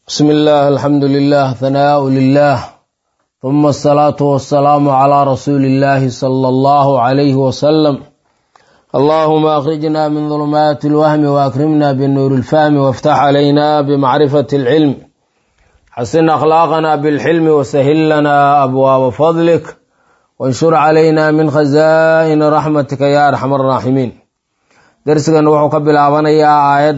بسم الله الحمد لله ثناء لله ثم الصلاة والسلام على رسول الله صلى الله عليه وسلم. اللهم أخرجنا من ظلمات الوهم وأكرمنا بالنور الفهم وافتح علينا بمعرفة العلم، حسن أخلاقنا بالحلم وسهل لنا أبواب فضلك وانشر علينا من خزائن رحمتك يا أرحم الراحمين. درسنا وحو كبلابنيا آيات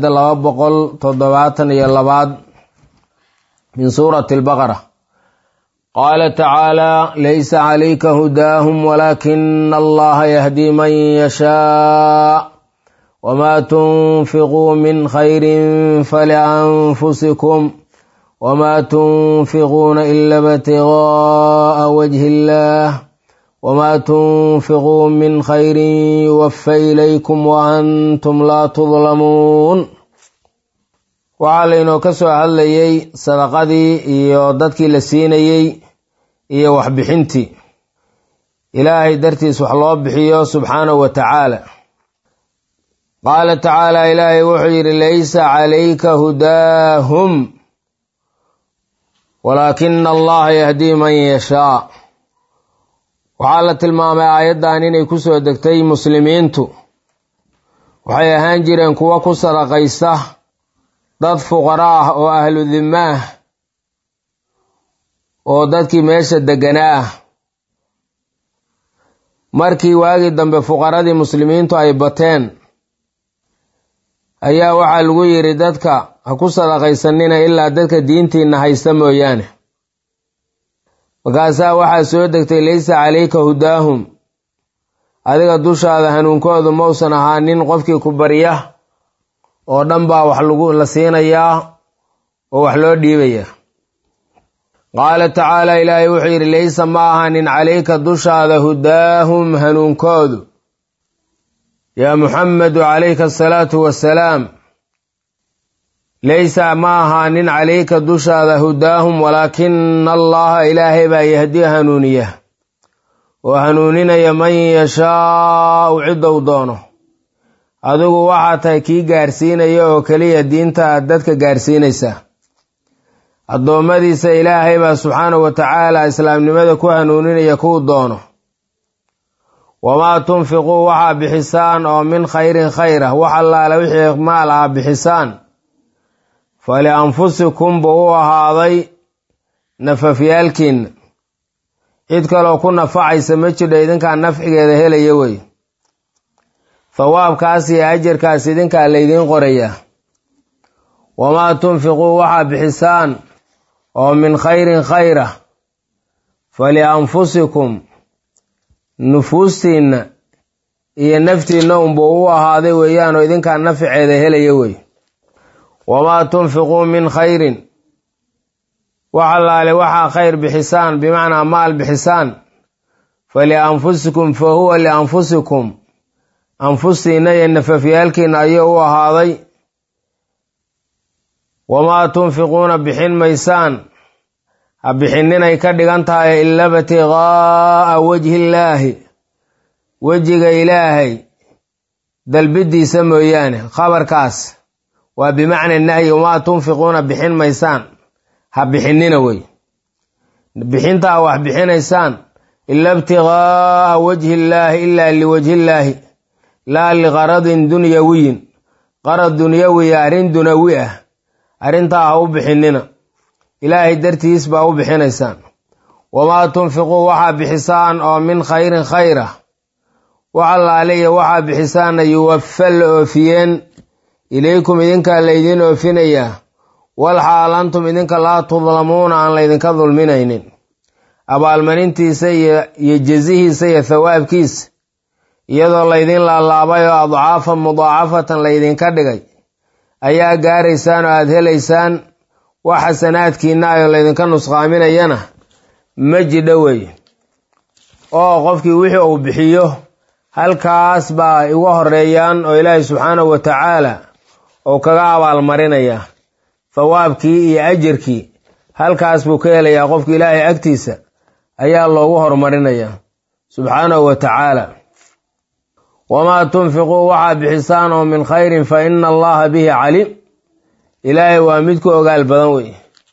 272 من سورة البقرة. قال تعالى: ليس عليك هداهم ولكن الله يهدي من يشاء وما تنفقوا من خير فلأنفسكم وما تنفقون إلا ابتغاء وجه الله وما تنفقوا من خير يوفى إليكم وأنتم لا تظلمون. waxaa laynoo ka soo hadlayay sadaqadii iyo dadkii la siinayey iyo waxbixintii ilaahay dartiis wax loo bixiyo subxaanahu wa tacaala. qaala tacaala, ilaahay wuxuu yidhi: laysa calayka hudaahum walaakina allaha yahdii man yashaa. waxaa la tilmaamay aayaddan inay ku soo degtay muslimiintu waxay ahaan jireen kuwa ku sadaqaysta dad fuqara ah oo ahlu dhimma ah oo dadkii meesha deganaa ah. markii waagii dambe fuqaradii muslimiintu ay bateen ayaa waxaa lagu yidhi dadka ha ku sadaqaysanina ilaa dadka diintiina haysta mooyaane. markaasaa waxaa soo degtay: laysa calayka hudaahum, adiga dushaada hanuunkoodu mausan ahaanin qofkii ku barya oo dhan baa wax la siinayaa oo wax loo dhiibayaa. qaala tacaala, ilaahay wuxuu yidhi: laysa ma ahaanin calayka dushaada hudaahum hanuunkoodu, yaa muxamedu calayka asalaatu wassalaam. laysa ma ahaanin calayka dushaada hudaahum walaakina allaha ilaahay baa yahdi hanuuniya oo hanuuninaya man yashaau ciddou doono. adigu waxaa tahay kii gaarsiinaya oo keliya diinta aad dadka gaarsiinaysaa. addoommadiisa ilaahay baa subxaanahu wa tacaala islaamnimada ku hanuuninaya kuu doono. wamaa tunfiquu waxaa bixisaan oo min khayrin khayra, wax allaale wixii maal ah bixisaan, falianfusikum buu u ahaaday nafafyaalkiinna. cid kaloo ku nafacaysa ma jidho, idinkaa nafcigeeda helaya wey. thawaabkaas iyo ajarkaas idinkaa laydiin qorayaa. wamaa tunfiquu waxaa bixisaan oo min khayrin khayra, falianfusikum nufuustiinna iyo naftiinna unbuu u ahaaday weeyaan oo idinkaa nafceeda helaya wey. wamaa tunfiquu min khayrin, wax allaale waxaa khayr bixisaan, bimacnaa maal bixisaan, falianfusikum fa huwa lianfusikum, anfustiinna iyo nafafyaalkiinna ayuu u ahaaday. wamaa tunfiquuna bixin maysaan, ha bixininay ka dhigan tahay ila ibtiqaa'a wajhillaahi, wejiga ilaahay dalbidiisa mooyaane. khabarkaas waa bimacna nahyi. wamaa tunfiquuna bixin maysaan, ha bixinina wey. bixintaa wax bixinaysaan ila ibtiqaa'a wajhillaahi, ilaa liwajhillaahi, laa liqaradin dunyawiyin, qarad dunyawiya, arrin dunawi ah, arrintaa ha u bixinina, ilaahay dartiis baa u bixinaysaan. wamaa tunfiquu waxaa bixisaan oo min khayrin khayra, wax allaaliya waxaa bixisaanna yuwafa la oofiyeen ilaykum idinkaa laydiin oofinayaa, walxaal antum idinka laa tudlamuuna aan laydinka dulminaynin. abaalmarintiisa iyo jazihiisa iyo thawaabkiisa iyadoo laydin laalaabay oo adcaafan mudaacafatan laydinka dhigay ayaa gaaraysaan oo aad helaysaan. wax xasanaadkiinna ayoo laydinka nusqaaminayana ma jidho wey. oo qofkii wixii uu bixiyo halkaas baa igu horeeyaan oo ilaahay subxaanahu wa tacaala uu kaga abaalmarinayaa. thawaabkii iyo ajarkii halkaas buu ka helayaa. qofki ilaahay agtiisa ayaa loogu horumarinayaa subxaanahu wa tacaala. wamaa tunfiquu waxaa bixisaan oo min khayrin fa ina allaha bihi caliim, ilaahay waa mid ku ogaal badan wey.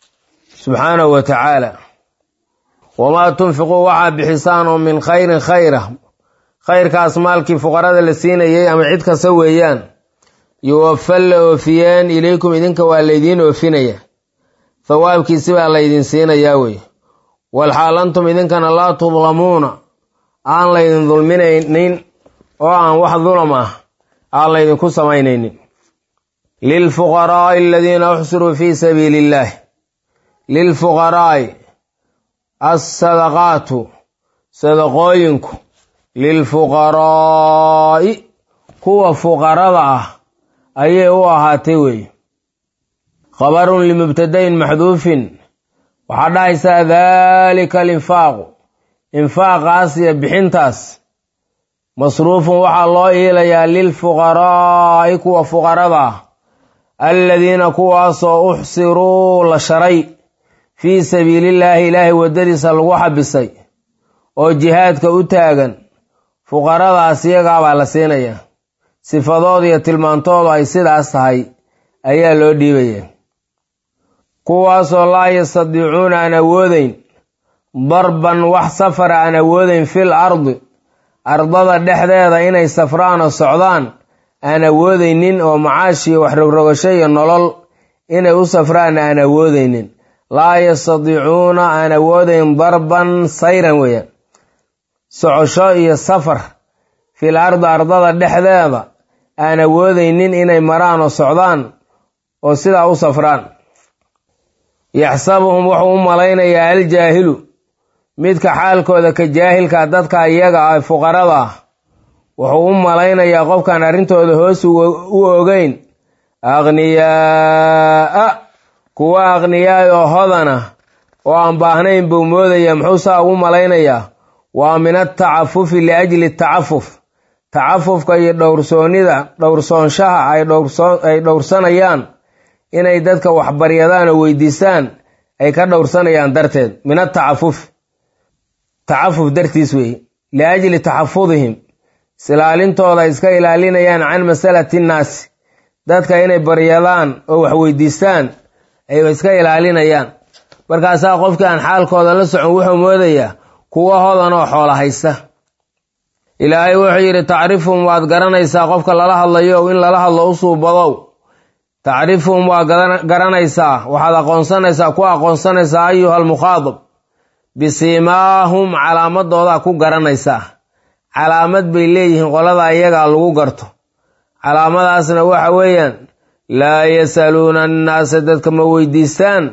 subxaanahu wa tacaala wamaa tunfiquu waxaa bixisaan oo min khayrin khayra khayrkaas maalkii fuqarada la siinayay ama cid kasta weeyaan yuwafa la oofiyeen ilaykum idinka waa laydiin oofinaya thawaabkiisi baa laydin siinayaa wey walxaal antum idinkana laa tudlamuuna aan laydin dulminaynin oo aan wax dulam ah aan laydinku samaynaynin lilfuqaraa'i aladiina uxsiruu fii sabiili illaahi lilfuqaraa'i assadaqaatu sadaqooyinku lilfuqaraa'i kuwa fuqarada ah ayay u ahaatay weeye khabarun limubtadain maxduufin waxaa dhahaysaa daalika alinfaaqu infaaqaas iyo bixintaas masruufun waxaa loo iilayaa lilfuqaraa'i kuwa fuqarada ah aladiina kuwaasoo uxsiruu la sharay fii sabiilillaahi ilaahay waddadiisa lagu xabisay oo jihaadka u taagan fuqaradaas iyagaabaa la siinayaa sifadooda iyo tilmaantoodu ay sidaas tahay ayaa loo dhiibayaa kuwaasoo laa yastadiicuuna aan awoodayn darban wax safara aan awoodayn fil ardi ardada dhexdeeda inay safraan oo socdaan aan awoodaynin oo macaash iyo wax rogrogasho iyo nolol inay u safraan aan awoodaynin laa yastadiicuuna aan awoodayn darban sayran weeyaan socosho iyo safar fil ardi ardada dhexdeeda aan awoodaynin inay maraan oo socdaan oo sidaa u safraan yaxsabuhum wuxuu u malaynayaa aljaahilu midka xaalkooda ka jaahilka dadka iyaga ah fuqarada ah wuxuu u malaynayaa qofkaan arrintooda hoos u ogeyn akhniyaaa kuwa akhniyaay oo hodana oo aan baahnayn buu moodaya muxuu saa ugu malaynayaa waa min atacafufi liajli tacafuf tacafufka iyo dhowrsoonshaha ay dhowrsanayaan inay dadka waxbaryadaan oo weydiistaan ay ka dhowrsanayaan darteed min atacafuf tacafuf dartiis weeye liajli taxafudihim isilaalintooda ay iska ilaalinayaan can masalati nnaasi dadka inay baryadaan oo wax weydiistaan ay iska ilaalinayaan markaasaa qofkii aan xaalkooda la socon wuxuu moodayaa kuwa hodan oo xoola haysta ilaahay wuxuu yidhi tacrifuhum waad garanaysaa qofka lala hadlayo in lala hadlo u suubadow tacrifuhum waa garanaysaa waxaad aqoonsanaysaa ku aqoonsanaysaa ayuha almukhaadab bisiimaahum calaamadoodaa ku garanaysaa calaamad bay leeyihiin qolada iyagaa lagu garto calaamadaasna waxa weeyaan laa yasaluuna annaasa dadka ma weydiistaan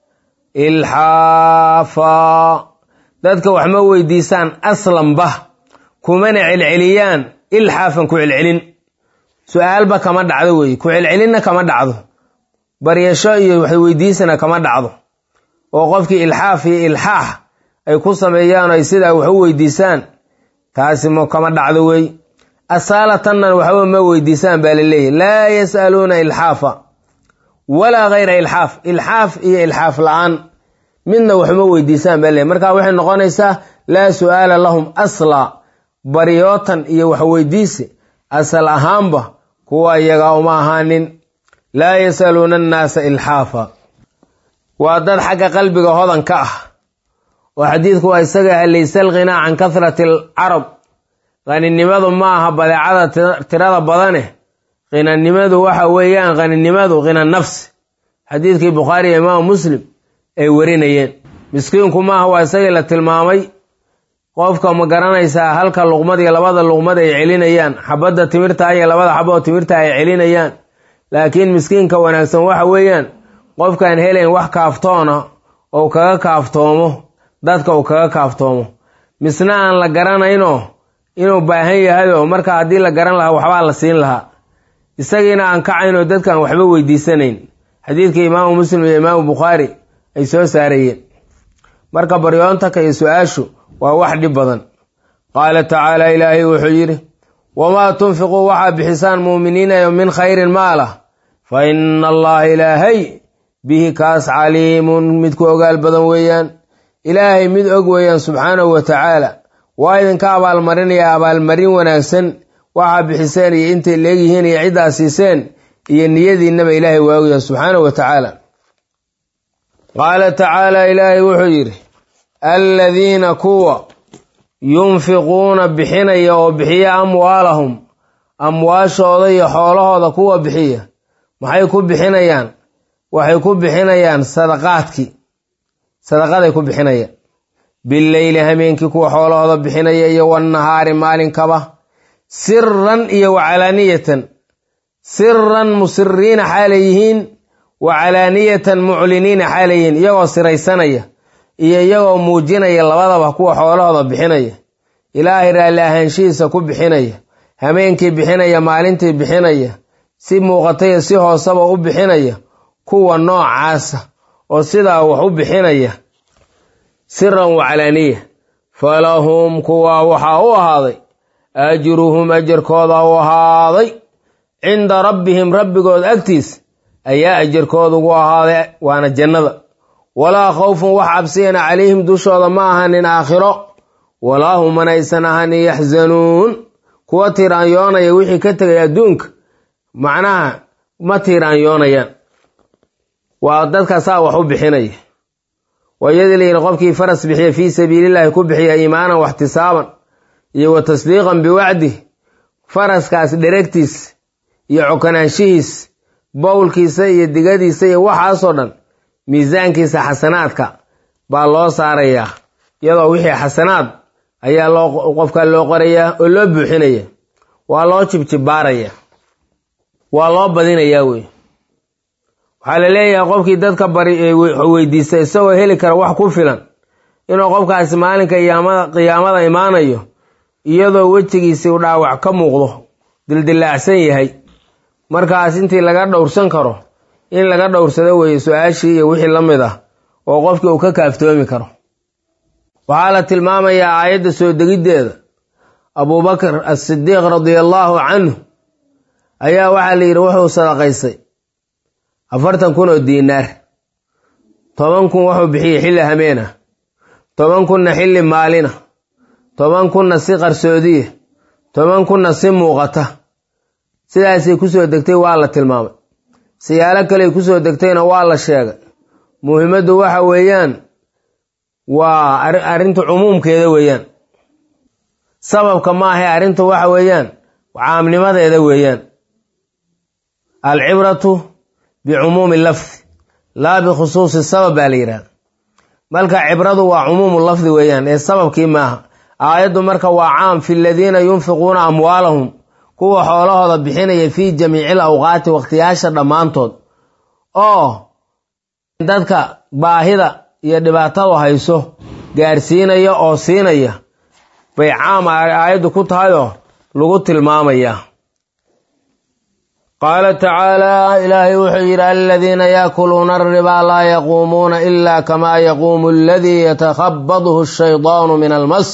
ilxaafa dadka wax ma weydiistaan aslanba kumana celceliyaan ilxaafan ku celcelin su-aalba kama dhacdo weeye ku celcelinna kama dhacdo baryasho iyo wax weydiisana kama dhacdo oo qofkii ilxaaf iyo ilxaax ay ku sameeyaan ay sidaa wax u weydiisaan taasi ma kama dhacdo wey asaalatan waxba ma weydiisaan baa laleeyahy laa yas'aluuna ilxaafa walaa hayra ilxaaf ilxaaf iyo ilxaaf la-aan midna waxma weydiisaan baa laleeyahy marka waxay noqonaysaa laa su'aala lahum asla baryootan iyo wax weydiisi asal ahaanba kuwa iyaga uma ahaanin laa yasaluuna annaasa ilxaafa waa dad xagga qalbiga hodan ka ah oo xadiidku waa isaga laysa alghinaa can kathrati alcarab qaninimadu ma aha badeecada tirada badane qinanimadu waxa weeyaan qaninimadu qina nafsi xadiidkii bukhaari iyo imaamu muslim ay warinayeen miskiinku maaha waa isagii la tilmaamay qofka ma garanaysaa halka luqmad iyo labada luqmad ay celinayaan xabadda timirta iyo labada xabo oo timirta ay celinayaan laakiin miskiinka wanaagsan waxa weeyaan qofkaan helayn wax kaaftoona oo kaga kaaftoomo dadka uu kaga kaaftoomo misna aan la garanayno inuu baahan yahay oo marka haddii la garan lahaa waxbaa la siin lahaa isagiina aan kacayn oo dadkaan waxba weydiisanayn xadiidkii imaamu muslim iyo imaamu bukhaari ay soo saarayeen marka baryoontaka iyo su-aashu waa wax dhib badan qaala tacaala ilaahay wuxuu yidhi wamaa tunfiquu waxaa bixisaan muuminiinayo min khayrin maalah fa ina allaha ilaahay bihi kaas caliimun mid ku ogaal badan weeyaan ilaahay mid og weeyaan subxaanahu wa tacaala waa idinka abaalmarinaya abaalmarin wanaagsan waxaa bixiseen iyo intay leegyihiin iyo ciddaa siiseen iyo niyadiinnaba ilaahay waa ogyahay subxaanahu wa tacaala qaala tacaala ilaahay wuxuu yidhi aladiina kuwa yunfiquuna bixinaya oo bixiya amwaalahum amwaashooda iyo xoolahooda kuwa bixiya maxay ku bixinayaan? waxay ku bixinayaan sadaqaday ku bixinayaan bileyli hameenkii kuwa xoolahooda bixinaya iyo wannahaari maalinkaba siran iyo wacalaaniyatan siran musiriina xaalay yihiin wacalaaniyatan mucliniina xaalay yihiin iyagoo siraysanaya iyo iyagoo muujinaya labadaba kuwa xoolahooda bixinaya ilaahay raalli ahaanshihiisa ku bixinaya hameenkii bixinaya maalintii bixinaya si muuqataya si hoosaba u bixinaya kuwa noocaasa oo sidaa wax u bixinaya siran wacalaaniya falahum kuwa waxaa u ahaaday ajruhum ajarkooda u ahaaday cinda rabbihim rabbigood agtiis ayaa ajarkooda ugu ahaaday waana jannada walaa khawfun wax cabsiyana calayhim dushooda ma ahanin aakhiro walaa hum manaysan ahanin yaxzanuun kuwa tiiraanyoonaya wixii ka tegay adduunka macnaha ma tiiraanyoonayaan waa dadkaasaa wax u bixinaya waa iyadii layihi qofkii faras bixiya fii sabiilillaahi ku bixiya iimaanan waxtisaaban iyo wa tasdiiqan biwacdih faraskaas dheregtiis iyo cokanaanshihiis bowlkiisa iyo digadiisa iyo waxaasoo dhan miisaankiisa xasanaadka baa loo saarayaa iyadoo wixii xasanaad ayaa qofka loo qorayaa oo loo buuxinaya waa loo jibjibaaraya waa loo badinayaa wey waxaa la leeyahay qofkii dadka weydiista isagoo heli kara wax ku filan inuu qofkaasi maalinka qiyaamada imaanayo iyadoo wejigiisii u dhaawac ka muuqdo dildilaacsan yahay markaas intii laga dhowrsan karo in laga dhowrsado weeye su-aashii iyo wixii la mid ah oo qofkii uu ka kaaftoomi karo waxaa la tilmaamayaa aayadda soo degiddeeda abubakar as-sidiiq radiallaahu canhu ayaa waxaa la yidhi wuxuu sadaqaystay 40,000 oo diinaar 10,000 wuxuu bixiyey xilli hameena 10,000 xilli maalina 10,000 si qarsoodiye 10,000 si muuqata sidaasay ku soo degtay waa la tilmaamay siyaalo kale ku soo degtayna waa la sheegay muhiimaddu waxa weeyaan waa arrinta cumuumkeeda weeyaan sababka ma ahay arrinta waxa weeyaan caamnimadeeda weeyaan alcibratu bicumuumi lafdi laa bikhusuusi sabab baa la yidhahda marka cibradu waa cumuumu lafdi weeyaan ee sababkii maaha aayaddu marka waa caam fi aladiina yunfiquuna amwaalahum kuwa xoolahooda bixinaya fii jamiicil awqaati waqtiyaasha dhammaantood oo dadka baahida iyo dhibaatada hayso gaarsiinaya oo siinaya bay caam aayaddu ku tahayoo lagu tilmaamayaa qaala tacaalaa ilaahay wuxuu yidhi aladiina yaakuluuna alribaa laa yaquumuuna ilaa kamaa yaquumu aladii yatakhabbaduhu ashaydaanu min almas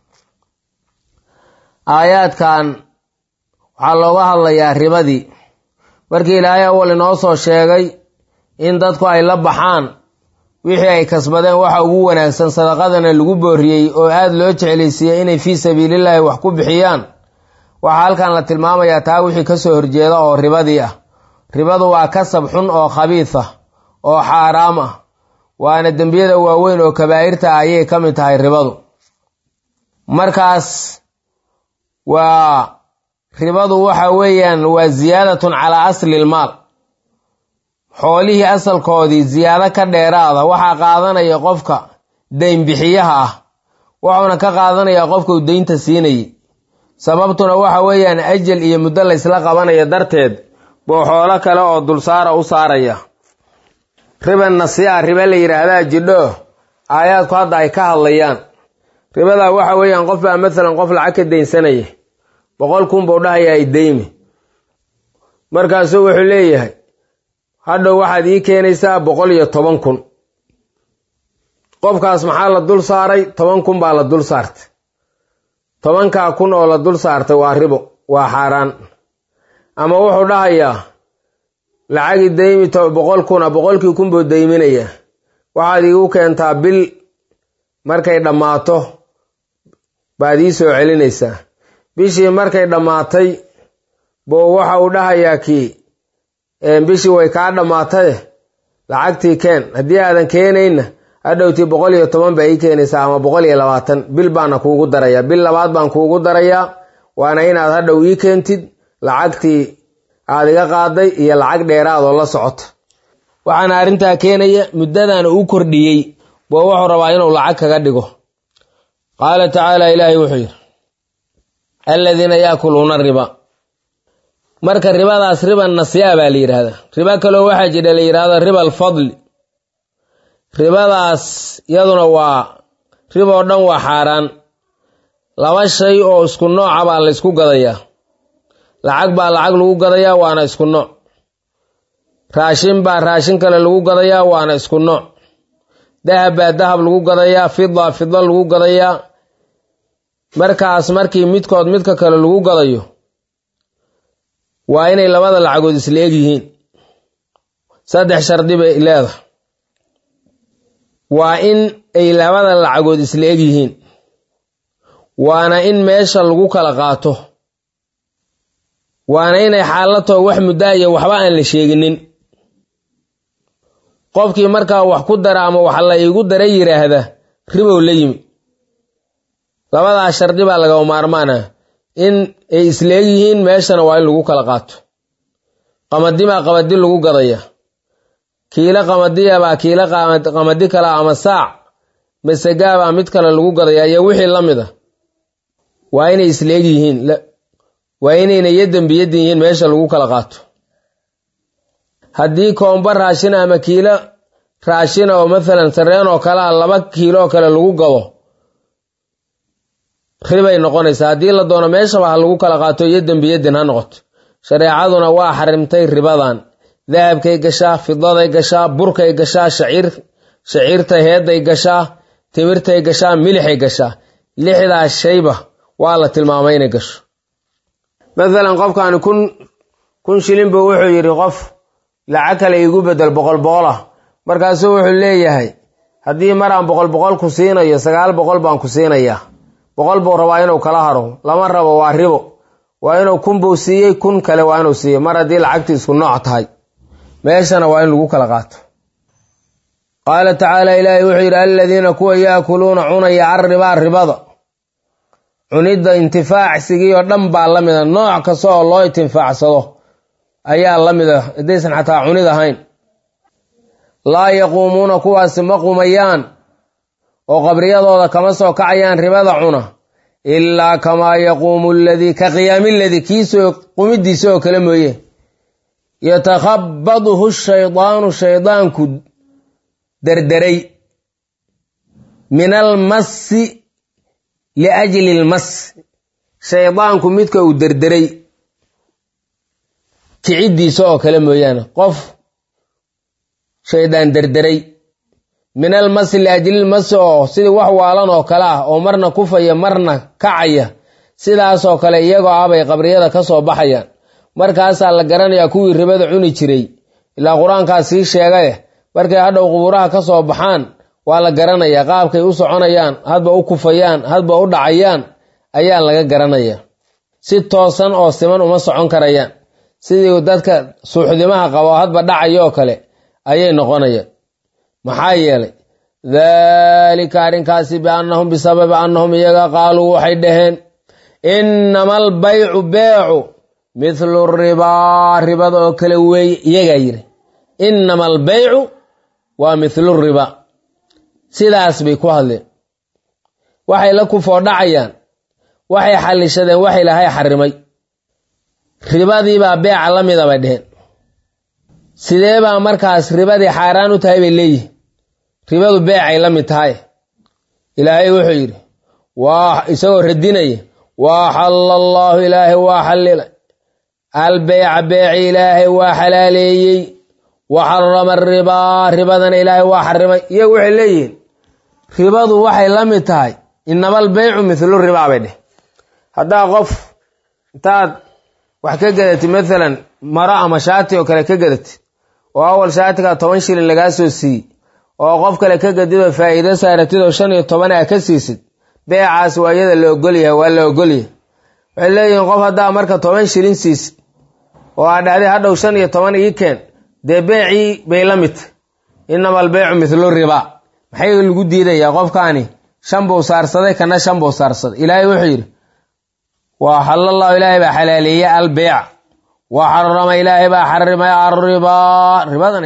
aayaadkan waxaa looga hadlayaa ribadii markii ilaahay awal inoo soo sheegay in dadku ay la baxaan wixii ay kasbadeen waxa ugu wanaagsan sadaqadana lagu booriyey oo aad loo jeclaysiiyey inay fii sabiilillaahi wax ku bixiyaan waxaa halkan la tilmaamayaa taa wixii ka soo horjeeda oo ribadii ah ribadu waa kasab xun oo khabiis ah oo xaaraam ah waana dembiyada waaweyn oo kabaa'irta ah ayay ka mid tahay ribadu markaas waa ribadu waxa weeyaan waa ziyaadatun calaa asli ilmaal xoolihii asalkoodii ziyaado ka dheeraada waxaa qaadanaya qofka daynbixiyaha ah wuxuuna ka qaadanayaa qofka uu daynta siinayay sababtuna waxa weeyaan ajal iyo muddo la isla qabanayo darteed buu xoolo kale oo dulsaara u saaraya riba nasii'a riba la yidhaahdaa jidho aayaadku hadda ay ka hadlayaan ribadaa waxa weeyaan qof baa maalan qof lacag ka daynsanaya 100,000 buu dhahayaa idaymi markaasuu wuxuu leeyahay hadhow waxaad ii keenaysaa 110,000 qofkaas maxaa la dul saaray 10,000 baa la dul saartay 10,000 oo la dul saartay waa ribo waa xaaraan ama wuxuu dhahayaa lacagi daymi 100,000 100,000 buu dayminayaa waxaad iigu keentaa bil markay dhammaato baad ii soo celinaysaa bishii markay dhammaatay buu waxa uu dhahayaa kii bishii way kaa dhammaatay lacagtii keen, haddii aadan keenayna hadhowtii 110 baa ii keenaysaa ama 120 bil baana kuugu darayaa, bil labaad baan kuugu darayaa, waana inaad hadhow ii keentid lacagtii aad iga qaaday iyo lacag dheeraadoo la socota. waxaana arrintaa keenaya muddadana uu kordhiyey boo wuxuu rabaa inuu lacag kaga dhigo. qaala tacaala, ilaahay wuxuu yidhi aladiina yaakuluuna riba. marka ribadaas riba nasyaa baa la yidhaahdaa. riba kaloo waxaa jira la yidhaahdo riba alfadli. ribadaas iyaduna waa riba oo dhan waa xaaraan. laba shay oo isku nooca baa la ysku gadayaa. lacag baa lacag lagu gadayaa waana isku nooc. raashin baa raashin kale lagu gadayaa waana isku nooc. dahab baa dahab lagu gadayaa, fida fida lagu gadayaa. markaas markii midkood midka kale lagu gadayo waa inay labada lacagood isla eg yihiin. 3 shardi bay leedahay. waa in ay labada lacagood isla eg yihiin, waana in meesha lagu kala qaato, waana inay xaalato wax muddaa iyo waxba aan la sheeginin. qofkii markaa wax ku dara ama wax la iigu dara yidhaahda ribow la yimi. labadaas shardi baa laga maarmaana in ay isla eg yihiin, meeshana waa in lagu kala qaato. qamadi baa qamadi lagu gadaya, kiilo qamadiya baa kiilo qamadi kale ama saac masagaa baa mid kale lagu gadaya iyo wixii la mid a. waa inay isla eg yihiin, waa inayna yadan biyadin yihiin meesha lagu kala qaato. haddii koomba raashin ama kiilo raashin oo maalan sareen oo kale 2 kiilo oo kale lagu gado ribay noqonaysaa. haddii la doono meeshaba ha lagu kala qaato yadan biyadin ha noqoto. shareecaduna waa xarimtay ribadan. dahabkay gashaa, fidaday gashaa, burkay gashaa, shaciirta heeday gashaa, timirtay gashaa, milixay gashaa. 6daas shayba waa la tilmaamay inay gasho. maalan qofkaani kun shilin buu wuxuu yidhi qof lacag kale igu bedel 100 ah. markaasuu wuxuu leeyahay haddii mar aan 100 ku siinayo 900 baan ku siinayaa. 100 buu rabaa inuu kala haro, lama rabo, waa ribo. waa inuu 1,000 buu siiyey, 1,000 kale waa inuu siiyey, mar haddii lacagtii isku nooc tahay. meeshana waa in lagu kala qaato. qaala tacaala, ilaahay wuxuu yidhi aladiina kuwa yaakuluuna cunaya arribaa ribada. cunidda intifaacsigii oo dhan baa la mida, nooc kasta oo loo intifaacsado ayaa la mida haddaysan xataa cunid ahayn. laa yaquumuuna kuwaasi ma qumayaan oo qabriyadooda kama soo kacayaan ribada cuna ilaa kamaa yaquumu ladii ka qiyaami ladii kiisoo qumidiisa oo kale mooye yatakhabbaduhu shaydaanu shaydaanku derderay min almassi liajli ilmas. shaydaanku midka uu derderay kiciddiisa oo kale mooyaane. qof shaydaan derderay min almasi liajlilmasi oo sidii wax waalan oo kale ah oo marna kufaya marna kacaya, sidaasoo kale iyagoo ah bay qabriyada ka soo baxayaan. markaasaa la garanayaa kuwii ribada cuni jiray, ilaa qur-aankaa sii sheegaye markay hadhow qubuuraha ka soo baxaan waa la garanayaa qaabkay u soconayaan, hadba u kufayaan, hadba u dhacayaan ayaa laga garanayaa. si toosan oo siman uma socon karayaan, sidii dadka suuxdimaha qabo hadba dhacayoo kale ayay noqonayaan. maxaa yeelay daalika arrinkaasi biannahum bisababi annahum iyaga qaaluu waxay dhaheen innama albaycu beecu mithlu ribaa ribada oo kale weeye. iyagaa yidhi innama albaycu waa mithlu riba. sidaas bay ku hadleen. waxay la kufoo dhacayaan, waxay xallishadeen wax ilaahay xarimay. ribadiibaa beeca la mida bay dheheen. sidee baa markaas ribadii xaaraan u tahay bay leeyihin? ribadu beecay la mid tahay. ilaahay wuxuu yidhi isagoo radinaya waaxalla allaahu ilaahay waa xallilay albeyca beeci ilaahay waa xalaaleeyey, wa xarama aribaa ribadana ilaahay waa xarimay. iyagu waxay leeyihiin ribadu waxay la mid tahay innama albeycu mithlu ribaa bay dheh. haddaa qof intaad wax ka gadatid maalan maro ama shaati oo kale ka gadatid oo awal shaatigaa 10 shilin lagaa soo siiyey oo qof kale ka gadidoo faa'iido saaratid oo 15 ah ka siisid, beecaas waa iyada la ogolyahay, waa la ogolyahay. waxay leeyihiin qof haddaa marka 10 shilin siisid oo aad dhahday hadhow 15 ii keen, dee beecii bay la mid tahay. inama albaycu mithlu riba maxay lagu diidayaa qofkaani 5 buu saarsaday kana 5 buu saarsaday ilaahay wuxuu yiri wa halallahu ilaahay baa xalaaleeyay albayc wa harrama ilaahay baa xarimay ar-riba ribadan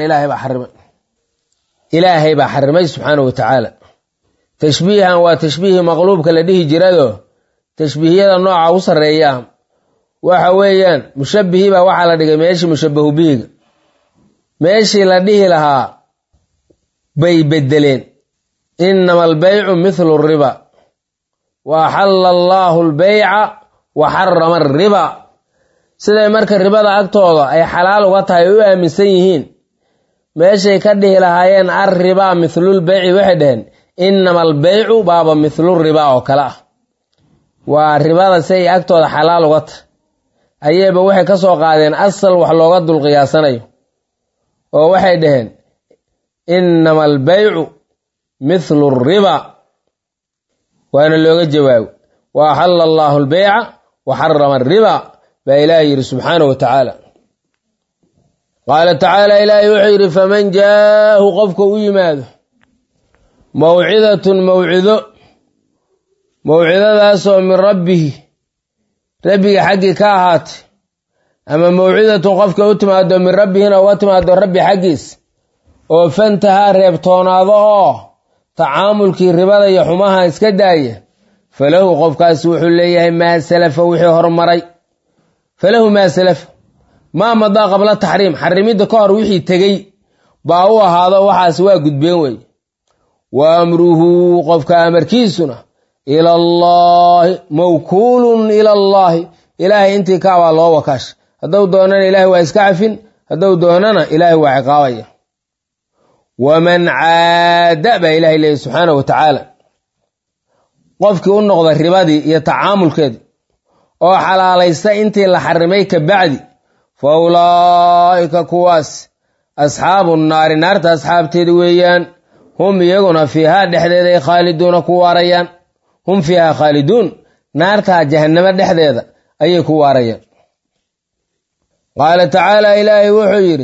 ilaahay baa xarimay subhanahu wa ta'ala tashbiihan wa tashbiih maqluubka la dhihi jirado tashbiihiyada nooca u sareeya waxa weeyaan mushabbihi baa waxa la dhigay meeshii mushabbahu bihiga meeshii la dhihi lahaa bay bedeleen inama albay'u mithlu ar-riba wa halalla Allahu al-bay'a wa harrama ar-riba siday marka ribada agtooda ay xalaal uga tahay u aaminsan yihiin meeshay ka dhihi lahaayeen ar-riba mithlu al-bay'i waxay dhaheen inama albay'u baaba mithlu ar-riba oo kala ah waa ribada say agtooda xalaal uga tahay ayayba waxay ka soo qaadeen asal wax looga dul qiyaasanayo oo waxay dhaheen inama albay'u mithlu ar-riba waana looga jawaab wa halalla Allahu al-bay'a wa harrama ar-riba ba ilaahi subhanahu wa ta'ala qala ta'ala ilaahi wuxuu yiri faman jaahu qofka u yimaado maw'idatun maw'idadaasoo min rabbihi rabbiga xaggi ka ahaatay ama maw'idatun qofka u timaado min rabbihina wa timaado rabbi xaggiis oo fantaha reebtoonaado oo tacaamulkii ribada iyo xumaha iska daaya falahu qofkaas wuxuu leeyahay ma salafa wixii hormaray falahu ma salafa ma mada qabla tahriim xarimida ka hor wixii tagay baa u ahaado waxaas waa gudbeen way wa amruhu qofka amarkiisuna ila Allah mawkulun ila Allah ilaahi intii ka waa loo wakaash haduu doonana ilaahi waa iska cafin haduu doonana ilaahi waa ciqaabaya waman aada ba ilaahi subhanahu wa ta'ala qofkii u noqda ribadii iyo tacaamulkeedii oo xalaalaysta intii la xarimay ka bacdi fa ulaa'ika kuwaas asxaabun naari naarta asxaabteedii weeyaan hum iyaguna fiihaa dhexdeeda ay khaaliduuna ku waarayaan hum fiihaa khaaliduun naarta jahannama dhexdeeda ayay ku waarayaan qaala tacaala ilaahi wuxuu yidhi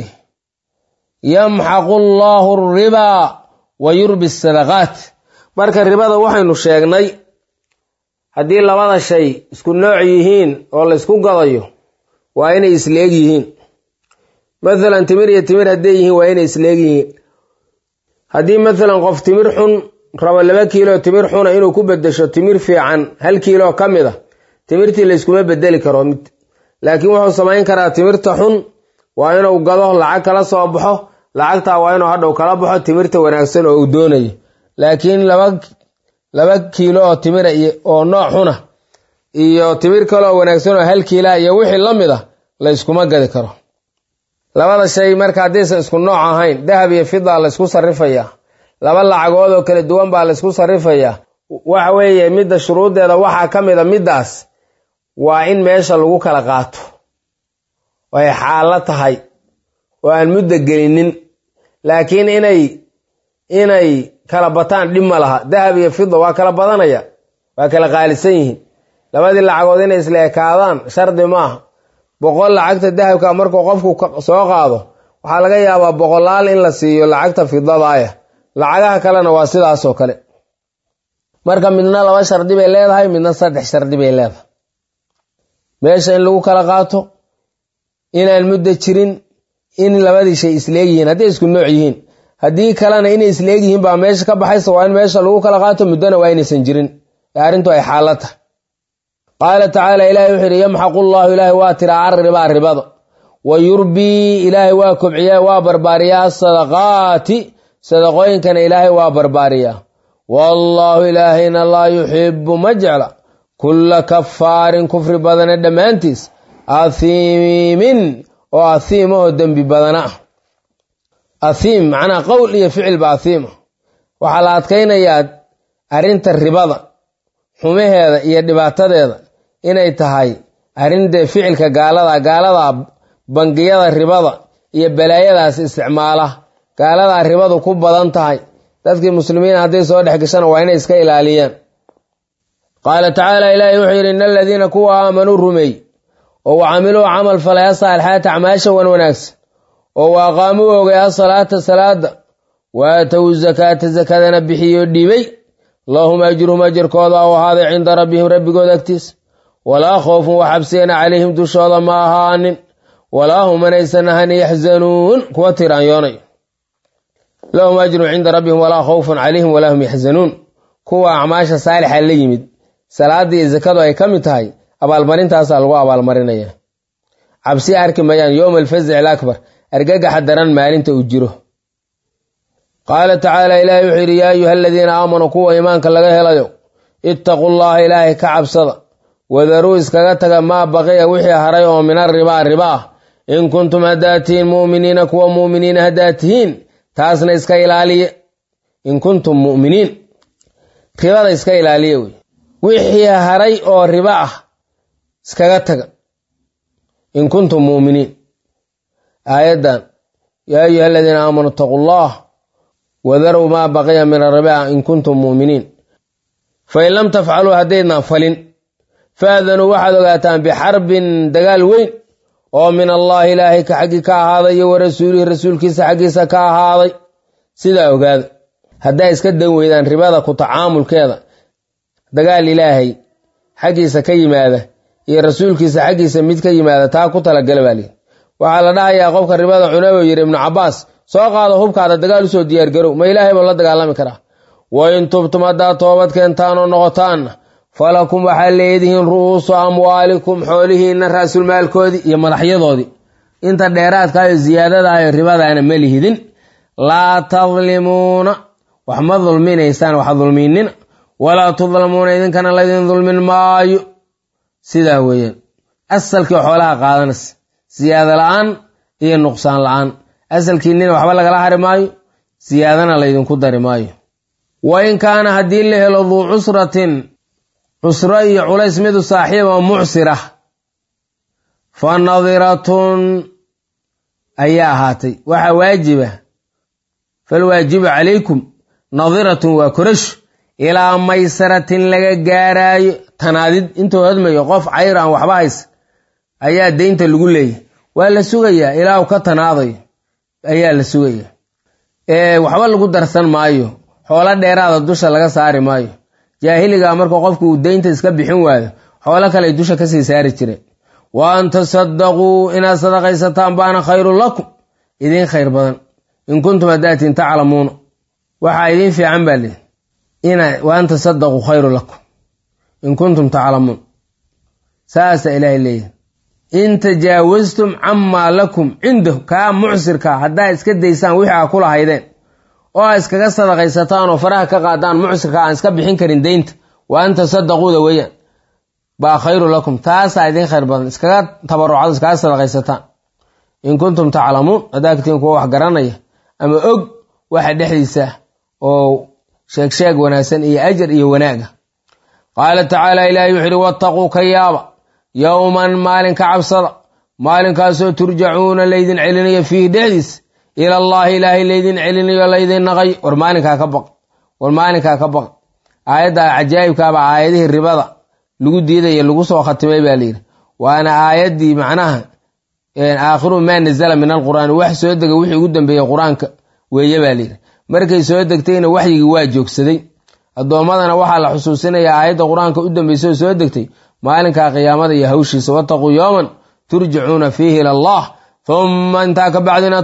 yamxaqu Allahu ar-riba wa yurbi as-sadaqaat marka ribada waxaynu sheegnay haddii labada shay isku nooc yihiin oo la isku gadayo waa inay isleeg yihiin مثلا timir iyo timir haday yihiin waa inay isleeg yihiin haddii مثلا qof timir xun rabo 2 kiilo timir xun inuu ku bedesho timir fiican 1 kiilo kamida timirtii la iskuma bedeli karo mid laakiin wuxuu sameyn karaa timirta xun waa inuu gado lacag kala soo baxo lacagta waa inuu hadhow kala baxo timirta wanaagsan oo uu doonayo laakiin 2 kiilo oo timir oo nooc xuna iyo timir kale oo wanaagsan oo 1 kiilo iyo wixii lamid ah la iskuma gadi karo labada shay marka hadaysan isku nooc ahayn dahab iyo fida la isku sarifaya laba lacagood oo kala duwan baa la isku sarifaya waxa weeye midda shuruudeeda waxa kamida midaas waa in meesha lagu kala qaato way xaalad tahay oo aan muddo gelinin laakiin inay kala bataan dhib ma laha dahab iyo fida waa kala badanaya waa kala qaalisan yihiin labadii lacagood inay isla ekaadaan shardi maaha 100 lacagta dahabka markuu qofku soo qaado waxa laga yaabaa 100 in la siiyo lacagta fidada ah lacagaha kalena waa sidaas oo kale marka midna 2 shardi bay leedahay midna 3 shardi bay leedahay meesha in lagu kala qaato inaan muddo jirin in labadii shay isleeyihiin haday isku nooc yihiin hadii kalena inay isleeyihiin baa meesha ka baxaysa waa in meesha lagu kala qaato muddana waa inaysan jirin arintu ay xaalata قال تعالى إلهي وحري يمحق الله إلهي واتر عربا ربض ويربي إلهي واكبعيا وابرباريا الصدقات صدقين كان إلهي وابرباريا والله إلهينا الله يحب مجعل كل كفار كفر بدن الدمانتس أثيم وأثيمه الدم ببدنه أثيم معنى قول يفعل بأثيمه وحالات كينا ياد أرنت الربض xumaheeda iyo dhibaatadeeda inay tahay arrinta ficilka gaalada bangiyada ribada iyo balaayadaas isticmaala gaalada ribadu ku badan tahay dadkii muslimiin haday soo dhex gashana waa inay iska ilaaliyaan qaala tacaala ilaahi wuxuu yiri innal ladina kuwa aamanu rumay oo wacamilu amal falaya saalixaat amaasha wanaagsan oo waaqaamu oogay salaata salaada waatow zakaata zakadana bixiyo dhibay lahum ajruhum ajarkooda oo ahaaday cinda rabbihim rabbigooda agtiisa walaa khoofun wax cabsiyana calayhim dushooda ma ahaanin walaa hum manaysan ahan yaxzanuun kuwa tiraanyoonayo lahum ajrun cinda rabbihim walaa khawfun calayhim walaa hum yaxzanuun kuwa acmaasha saalixa la yimid salaada iyo zakadu ay ka mid tahay abaalmarintaasaa lagu abaalmarinaya cabsi arki mayaan yowma alfazic alakbar argagaxa daran maalinta uu jiro qaala tacaala ilaahay wuxuu yidhi yaa ayuha aladiina aamanuu kuwa iimaanka laga helayo ittaqu llaha ilaahay ka cabsada wadaruu iskaga taga maa baqiya wixii haray oo min arribaa riba ah in kuntum haddaad tihiin mu'miniina kuwa mu'miniina haddaad tihiin taasna iska ilaaliye in kuntum mu'miniin ribada iska ilaaliye wey wixii haray oo riba ah iskaga taga in kuntum mu'miniin aayaddan yaa ayuha aladiina aamanuu ittaqu llah wadaruu maa baqiya min arriba in kuntum mu'miniin fain lam tafcaluu haddaydnaan falin faadanuu waxaad ogaataan bixarbin dagaal weyn oo min allaahi ilaahay ka xaggii ka ahaaday iyo wa rasuulihi rasuulkiisa xaggiisa ka ahaaday sidaa ogaada haddaa iska dan weydaan ribada ku tacaamulkeeda dagaal ilaahay xaggiisa ka yimaada iyo rasuulkiisa xaggiisa mid ka yimaada taa ku talagala baa lihi waxaa la dhahayaa qofka ribada cuna buu yidhi ibnu cabbaas soo qaado hubkaada dagaal usoo diyaargarow ma ilaahay buu la dagaalami karaa wa in tubtum haddaad toobad keentaan oo noqotaanna falakum waxaad leedihiin ru'uusu amwaalikum xoolihiinna raasulmaalkoodii iyo madaxyadoodii inta dheeraadkaayo siyaadadaayo ribadaana ma lihidin laa tadlimuuna wax ma dulminaysaan wax dulmiinina walaa tudlamuuna idinkana laydin dulmin maayo sidaa weeyaan asalkii xoolaha qaadanaysa siyaado la-aan iyo nuqsaan la-aan asalkiinina waxba lagala hari maayo siyaadana laydinku dari maayo wa in kaana haddii la helo duu cusratin cusro iyo culays midu saaxiib oo mucsirah fa nadiratun ayaa ahaatay waxaa waajiba falwaajibu calaykum nadiratun waa korashu ilaa maysaratin laga gaaraayo tanaadid intuu hodmayo qof cayr aan waxba haysa ayaa deynta lagu leeyahy waa la sugayaa ilaa uu ka tanaadayo ayaa la sugayaa waxba lagu darsan maayo xoolo dheeraada dusha laga saari maayo jaahiligaa marka qofku uu deynta iska bixin waayo xoolo kale dusha kasii saari jireen wa an tasaddaquu inaad sadaqaysataan baana khayrun lakum idiin khayr badan in kuntum haddaatiin taclamuuna waxaa idiin fiican baa lihi wa an tasaddaquu khayrun lakum in kuntum taclamuun saasa ilaahay leeyahay in tajaawastum camaa lakum cindahu kaa mucsirkaa haddaa iska daysaan wixii aa ku lahaydeen oo aa iskaga sadaqaysataan oo faraha ka qaadaan mucsirka aan iska bixin karin deynta wa an tasaddaquuda weeyaan baa khayru lakum taasaa idiin khayr badan iskaga tabarucado iskaga sadaqaysataan in kuntum taclamuun haddaa katiin kuwa wax garanaya ama og waxa dhexdiisa oo sheegsheeg wanaagsan iyo ajar iyo wanaaga qaala tacaala ilaahay wuxu uhi wattaquu ka yaaba yowman maalin ka cabsada maalinkaasoo turjacuuna laydin celinayo fiihi dhexdiisa ila allaahi ilaahay laydin celinayo laydin naqayo war maalinkaa ka baq aayadda cajaa'ibkaaba aayadihii ribada lagu diidaya lagu soo khatimay baa layidhi waana aayaddii macnaha aakhiru maa nazala min alqur'aani wax soo dega wixii ugu dambeeyey qur-aanka weeye baa layidhi markay soo degtayna waxyigii waa joogsaday addoommadana waxaa la xusuusinayaa aayadda qur-aanka u dambaysa oo soo degtay maalinkaa qiyaamada iyo hawshiisa wattaquu yowman turjacuuna fiihi ila allah humma intaa ka bacdina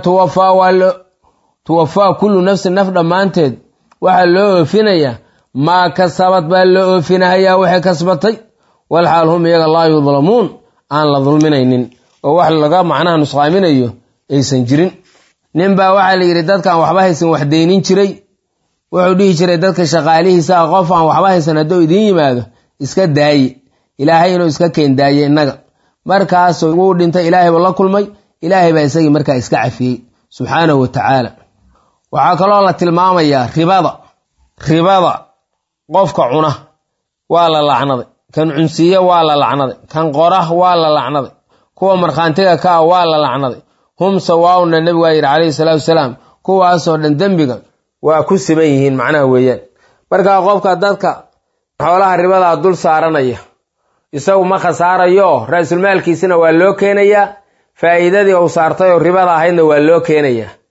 tuwafaa kullu nafsin naf dhammaanteed waxaa loo oofinayaa maa kasabad baa loo oofinahayaa waxay kasbatay walxaal hum iyaga laa yudlamuun aan la dulminaynin oo wax laga macnaha nusqaaminayo aysan jirin ninbaa waxaa la yidhi dadkaan waxba haysan wax deynin jiray wuxuu dhihi jiray dadka shaqaalihiisa qof aan waxba haysan hadduu idiin yimaado iska daaye ilaahay inuu iska keen daaye innaga markaasuu wuu dhintay ilaahay buu la kulmay ilaahay baa isagii markaa iska cafiyey subxaanahu wa tacaala waxaa kaloo la tilmaamayaa ribada qofka cuna waa la lacnaday kan cunsiye waa la lacnaday kan qorah waa la lacnaday kuwa markhaantiga ka ah waa la lacnaday hum sawaawna nebigu waa yidhi calayhi salaatu wasalaam kuwaasoo dhan dembiga waa ku siban yihiin macnaha weeyaan markaa qofka dadka xoolaha ribadaa dul saaranaya isagu ma khasaarayo raasulmaalkiisina waa loo keenayaa faa'iidadii uu saartay oo ribada ahaydna waa loo keenayaa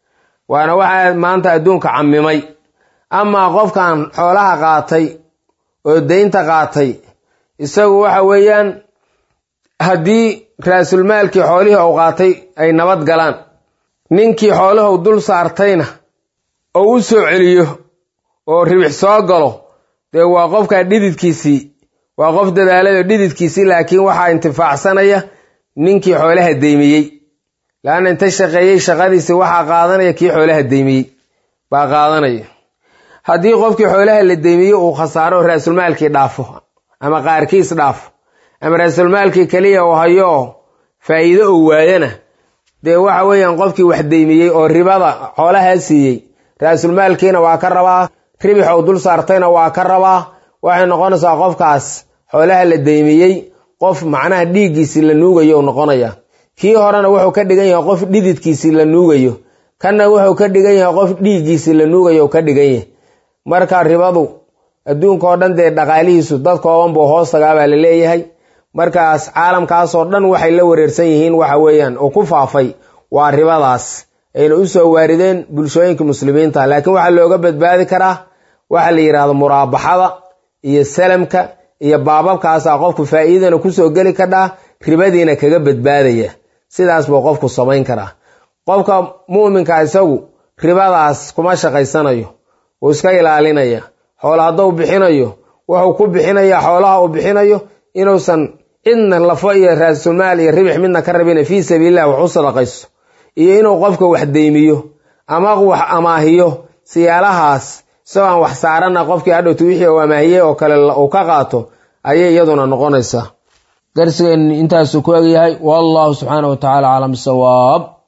waana waxa maanta adduunka camimay. Ama qofkan xoolaha qaatay oo deynta qaatay isagu waxa weeyaan haddii raasulmaalkii xoolihii uu qaatay ay nabad galaan, ninkii xooluhu dul saartayna oo u soo celiyo oo ribix soo galo, dee waa qofka dhididkiisii, waa qof dadaalada dhididkiisii, laakiin waxaa intifaacsanaya ninkii xoolaha deymiyey. laana inta shaqeeyey shaqadiisii waxaa qaadanaya kii xoolaha deymiyey baa qaadanaya. haddii qofkii xoolaha la deymiyey uu khasaaro raasulmaalkii dhaafo ama qaarkiis dhaafo ama raasulmaalkii kaliya uu hayo faa'iido uu waayana, dee waxa weeyaan qofkii wax deymiyey oo ribada xoolaha siiyey raasulmaalkiina waa ka rabaa, ribix uu dul saartayna waa ka rabaa. waxay noqonaysaa qofkaas xoolaha la deymiyey qof macnaha dhiiggiisii la nuugayo uu noqonaya. kii horena wuxuu ka dhigan yahay qof dhididkiisii la nuugayo, kanna wuxuu ka dhigan yahay qof dhiiggiisii la nuugayo ka dhigan yahay. marka ribadu adduunka oo dhan dee dhaqaalihiisu dad kooban buu hoos tagaa baa la leeyahay. markaas caalamkaasoo dhan waxay la wareersan yihiin waxa weeyaan oo ku faafay waa ribadaas ayna u soo waarideen bulshooyinka muslimiinta. laakiin waxaa looga badbaadi karaa waxa la yidhaahdo muraabaxada iyo salamka iyo baababkaasaa qofku faa'iidana kusoo geli kadhaa, ribadiina kaga badbaadaya. sidaas buu qofku samayn karaa. qofka mu'minka isagu ribadaas kuma shaqaysanayo, wuu iska ilaalinaya. xoola hadduu bixinayo wuxuu ku bixinayaa xoolaha uu bixinayo inuusan cidna lafo iyo raasulmaal iyo ribix midna ka rabina fii sabiililah wax u sadaqayso, iyo inuu qofka wax deymiyo ama wax amaahiyo. siyaalahaas isagoo aan wax saarana qofkii hadhowtu wixii uu amaahiyey oo kale uu ka qaato ayay iyaduna noqonaysaa. darsigeenni intaasuu ku egyahay. wallahu subxaanahu wa tacaala aclam bisawaab.